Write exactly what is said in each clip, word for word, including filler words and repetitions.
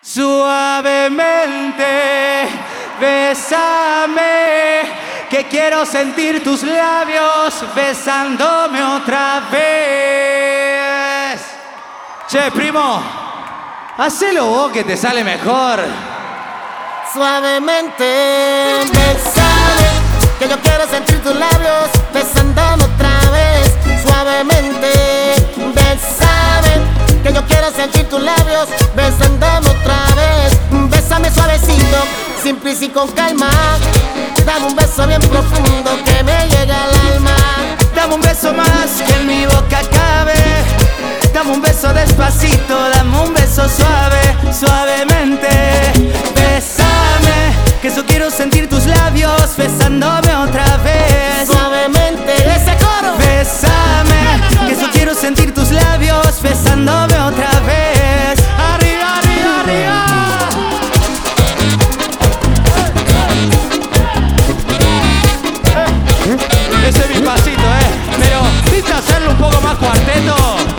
Suavemente, bésame, que quiero sentir tus labios besándome otra vez. Che, primo, hacelo vos que te sale mejor. Suavemente, bésame, que yo quiero sentir tus labios besándome otra vez. Suavemente, bésame, que yo quiero sentir tus labios besándome otra vez. Bésame suavecito, simple y con calma. Dame un beso bien profundo que me llega al alma. Dame un beso más que en mi boca cabe. Dame un beso despacito, dame un beso suave, suavemente. Bésame, que yo quiero sentir tus labios besándome otra vez. Suavemente, ese coro. Bésame, que yo quiero sentir tus labios besándome otra vez. Arriba, arriba, arriba. Ese es mi pasito, eh. Pero, ¿viste hacerlo un poco más cuarteto?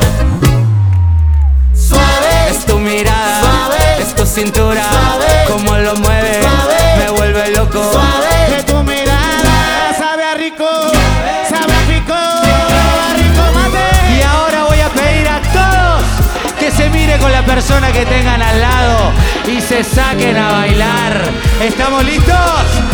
Suave, es tu mirada, suave, es tu cintura, suave, cómo lo mueves, suave, me vuelve loco. Suave, de tu mirada, sabe a rico, sabe a rico, a rico mate. Y ahora voy a pedir a todos que se mire con la persona que tengan al lado y se saquen a bailar. ¿Estamos listos?